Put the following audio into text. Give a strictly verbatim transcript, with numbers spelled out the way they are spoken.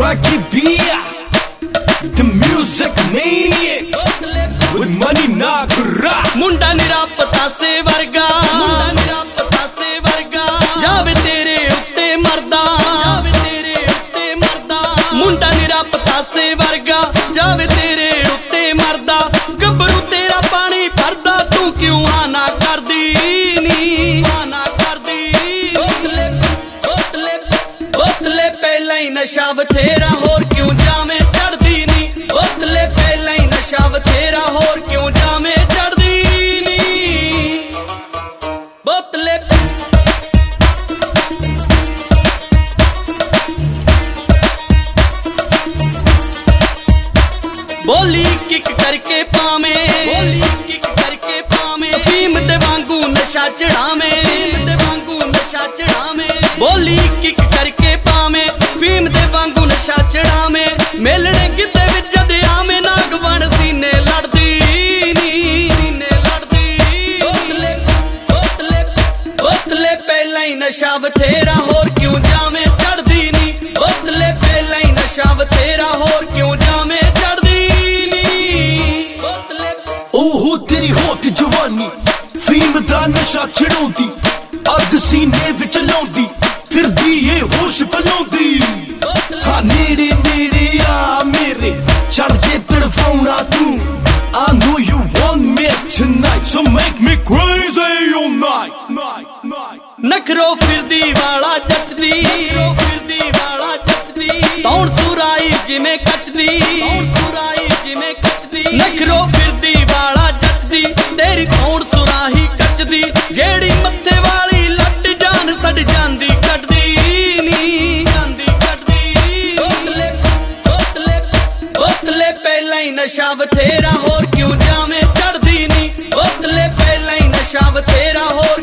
Rocky B, the music maniac with money na kura. मुंडा निरा पतासे वर्गा, मुंडा निरा पतासे वर्गा, जावे तेरे उत्ते मरदा, जावे तेरे उत्ते मरदा। मुंडा निरा पतासे वर्गा, जावे तेरे उत्ते मरदा। गब्बरू तेरा पानी भरदा, तू क्यों आना करदी नी, आना करदी। बोतले बोतले बोतले पहला ही नशा बथेरा, होर क्यों जामे चढ़दी नी। बोतले पहला ही नशा बथेरा, होर क्यों जामे चढ़दी नी। बोतले बोली किक करके पावे, बोली किक करके पावे। अफीम दे वांगू नशा चढ़ावे, अफीम दे वांगू नशा चढ़ावे। बोली किक करके पावे, अफीम दे वांगू नशा चढ़ावे। मेलने किते विच जदे आवे, नाग बन सीने लड़दी नी, सीने लड़दी। बोतले बोतले बोतले पहला ही नशा बथेरा, होर क्यों जावे चढ़दी नी। बोतले पहला ही नशा बथेरा, होर क्यों जावे चढ़दी नी। बोतले ओहो तेरी होत जवानी, फीम दा नशा चढ़ाउंदी, अग सीने विच लाउंदी, फिरदी ए होश पलाउंदी। हाँ नेड़े नेड़े आ मेरे, चढ़ जे तड़फाउणा तू। I know you want me tonight, so make me crazy all night, night, night. नखरो फिरदी वाला जचदी, नखरो फिरदी वाला जचदी। तौण सुराई जिमें कचदी, तौण सुराई जिमें कचदी। नखरो फिरदी वाला जचदी, तेरी तौण सुराही कचदी। जेड़ी मत्थे वाली लट जान सड़ जांदी कटदी नी, जांदी कटदी। बोतले बोतले बोतले पहला ही नशा बथेरा, होर क्यों जावे चढ़दी नी। बोतले पहला ही नशा बथेरा, होर